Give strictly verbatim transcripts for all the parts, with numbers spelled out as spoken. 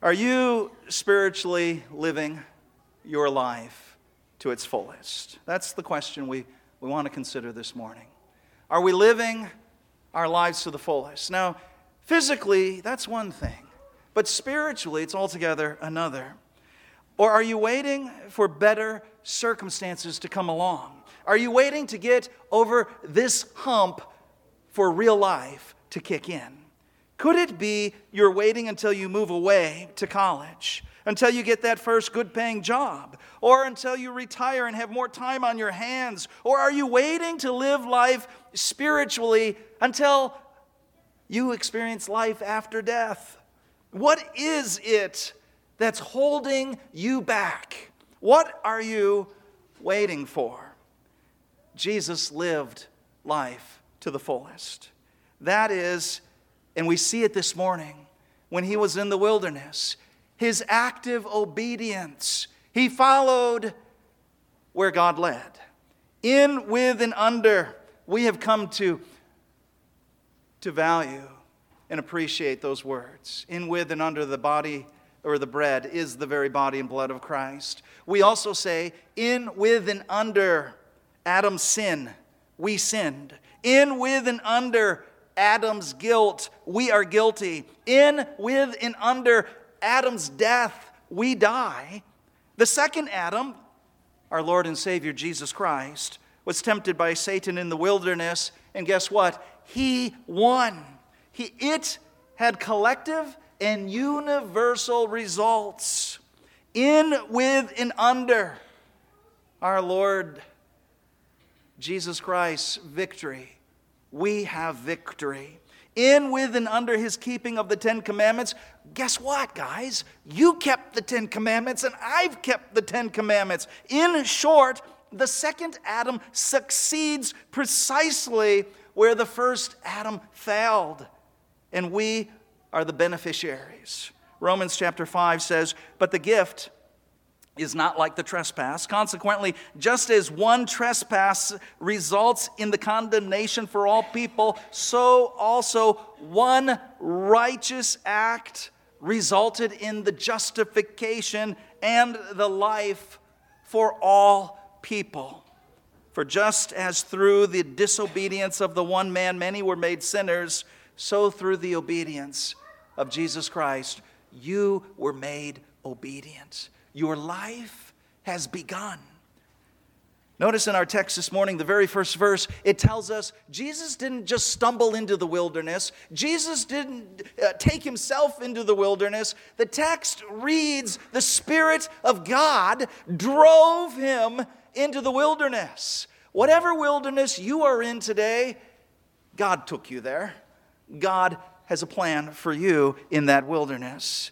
Are you spiritually living your life to its fullest? That's the question we, we want to consider this morning. Are we living our lives to the fullest? Now, physically, that's one thing. But spiritually, it's altogether another. Or are you waiting for better circumstances to come along? Are you waiting to get over this hump for real life to kick in? Could it be you're waiting until you move away to college, until you get that first good-paying job, or until you retire and have more time on your hands? Or are you waiting to live life spiritually until you experience life after death? What is it that's holding you back? What are you waiting for? Jesus lived life to the fullest. That is, and we see it this morning when he was in the wilderness, his active obedience. He followed where God led. In, with, and under, we have come to, to value and appreciate those words. In, with, and under the body or the bread is the very body and blood of Christ. We also say, in, with, and under Adam's sin, we sinned. In, with, and under Adam's guilt, we are guilty. In, with, and under Adam's death, we die. The second Adam, our Lord and Savior Jesus Christ, was tempted by Satan in the wilderness, and guess what? He won. He, it had collective and universal results. In, with, and under our Lord Jesus Christ's victory, we have victory. In, with, and under his keeping of the Ten Commandments, guess what, guys? You kept the Ten Commandments, and I've kept the Ten Commandments. In short, the second Adam succeeds precisely where the first Adam failed, and we are the beneficiaries. Romans chapter five says, but the gift is not like the trespass. Consequently, just as one trespass results in the condemnation for all people, so also one righteous act resulted in the justification and the life for all people. For just as through the disobedience of the one man many were made sinners, so through the obedience of Jesus Christ you were made obedient. Your life has begun. Notice in our text this morning, the very first verse, it tells us Jesus didn't just stumble into the wilderness. Jesus didn't uh, take himself into the wilderness. The text reads, the Spirit of God drove him into the wilderness. Whatever wilderness you are in today, God took you there. God has a plan for you in that wilderness.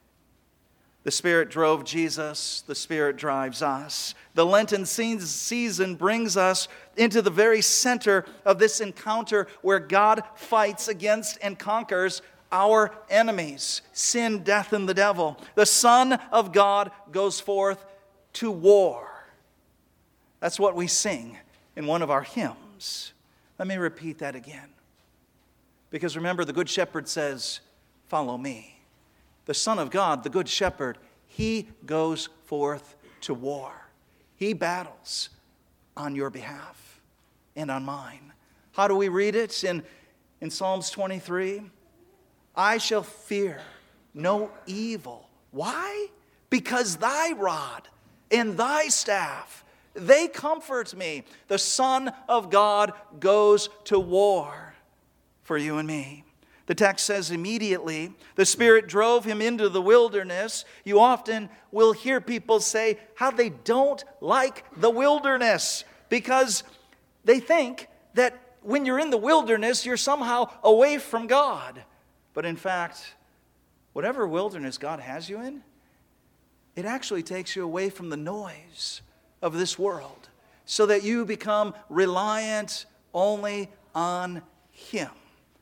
The Spirit drove Jesus. The Spirit drives us. The Lenten season brings us into the very center of this encounter where God fights against and conquers our enemies, sin, death, and the devil. The Son of God goes forth to war. That's what we sing in one of our hymns. Let me repeat that again. Because remember, the Good Shepherd says, follow me. The Son of God, the Good Shepherd, he goes forth to war. He battles on your behalf and on mine. How do we read it? In, in Psalms twenty-three, I shall fear no evil. Why? Because thy rod and thy staff, they comfort me. The Son of God goes to war for you and me. The text says immediately, the Spirit drove him into the wilderness. You often will hear people say how they don't like the wilderness because they think that when you're in the wilderness, you're somehow away from God. But in fact, whatever wilderness God has you in, it actually takes you away from the noise of this world so that you become reliant only on him.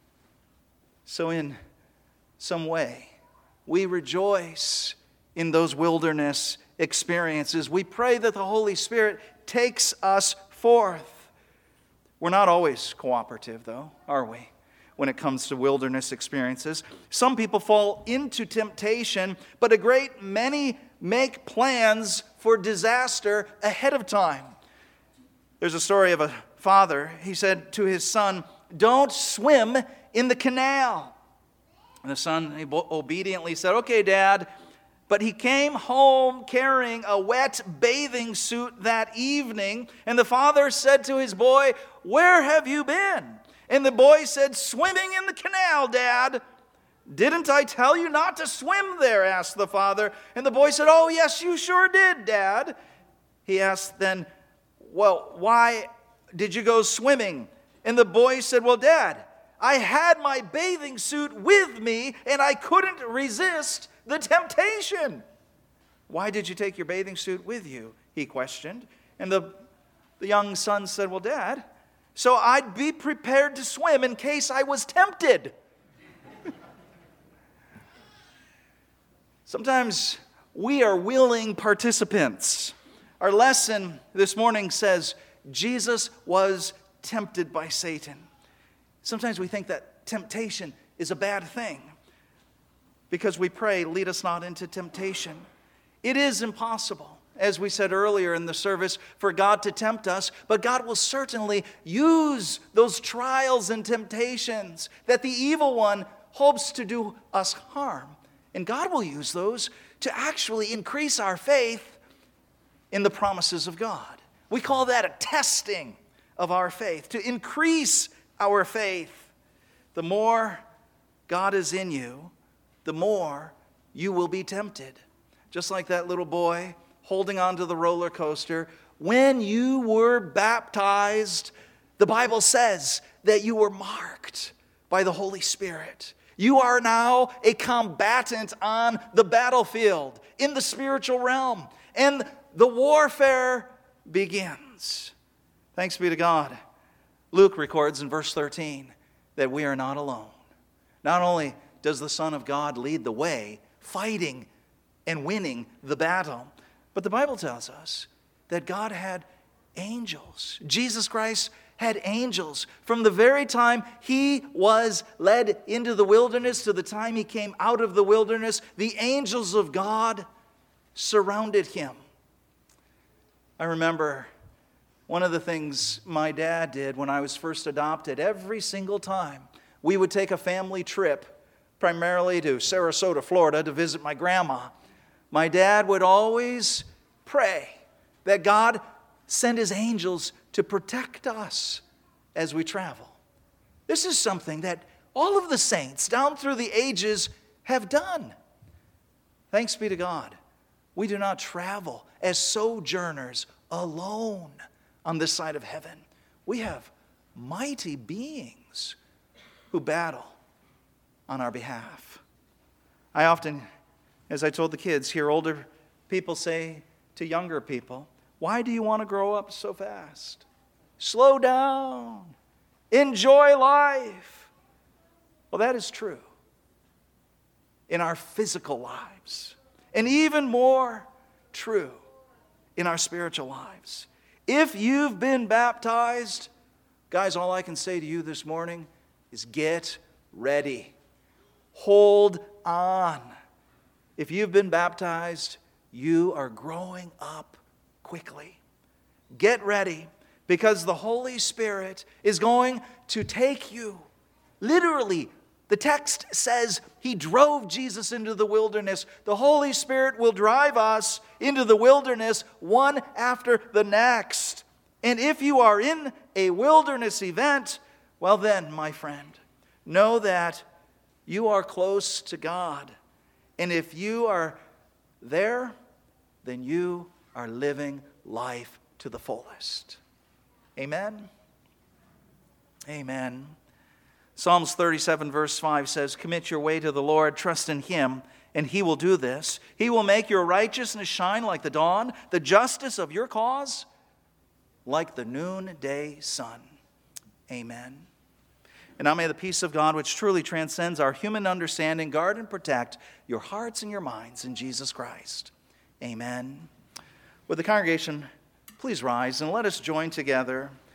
So in some way, we rejoice in those wilderness experiences. We pray that the Holy Spirit takes us forth. We're not always cooperative, though, are we? when it comes to wilderness experiences. Some people fall into temptation, but a great many make plans for disaster ahead of time. There's a story of a father. He said to his son, "Don't swim in the canal." And the son obediently said, "Okay, Dad." But he came home carrying a wet bathing suit that evening, and the father said to his boy, "Where have you been?" And the boy said, "Swimming in the canal, Dad." "Didn't I tell you not to swim there?" asked the father. And the boy said, "Oh, yes, you sure did, Dad." He asked then, "Well, why did you go swimming?" And the boy said, "Well, Dad, I had my bathing suit with me, and I couldn't resist the temptation." "Why did you take your bathing suit with you?" he questioned. And the, the young son said, "Well, Dad, so I'd be prepared to swim in case I was tempted." Sometimes we are willing participants. Our lesson this morning says Jesus was tempted by Satan. Sometimes we think that temptation is a bad thing because we pray, "Lead us not into temptation." It is impossible, as we said earlier in the service, for God to tempt us, but God will certainly use those trials and temptations that the evil one hopes to do us harm. And God will use those to actually increase our faith in the promises of God. We call that a testing of our faith, to increase our faith. The more God is in you, the more you will be tempted. Just like that little boy holding onto the roller coaster. When you were baptized, the Bible says that you were marked by the Holy Spirit. You are now a combatant on the battlefield, in the spiritual realm, and the warfare begins. Thanks be to God. Luke records in verse thirteen that we are not alone. Not only does the Son of God lead the way, fighting and winning the battle, but the Bible tells us that God had angels. Jesus Christ had angels. From the very time he was led into the wilderness to the time he came out of the wilderness, the angels of God surrounded him. I remember one of the things my dad did when I was first adopted. Every single time we would take a family trip, primarily to Sarasota, Florida, to visit my grandma, my dad would always pray that God send his angels to protect us as we travel. This is something that all of the saints down through the ages have done. Thanks be to God. We do not travel as sojourners alone on this side of heaven. We have mighty beings who battle on our behalf. I often, as I told the kids, hear older people say to younger people, "Why do you want to grow up so fast? Slow down. Enjoy life." Well, that is true in our physical lives, and even more true in our spiritual lives. If you've been baptized, guys, all I can say to you this morning is get ready. Hold on. If you've been baptized, you are growing up quickly. Get ready, because the Holy Spirit is going to take you. Literally, the text says he drove Jesus into the wilderness. The Holy Spirit will drive us into the wilderness one after the next. And if you are in a wilderness event, well then, my friend, know that you are close to God. And if you are there, then you are living life to the fullest. Amen? Amen. Psalms thirty-seven verse five says, "Commit your way to the Lord, trust in him, and he will do this. He will make your righteousness shine like the dawn, the justice of your cause like the noonday sun." Amen. And now may the peace of God, which truly transcends our human understanding, guard and protect your hearts and your minds in Jesus Christ. Amen. Would the congregation please rise and let us join together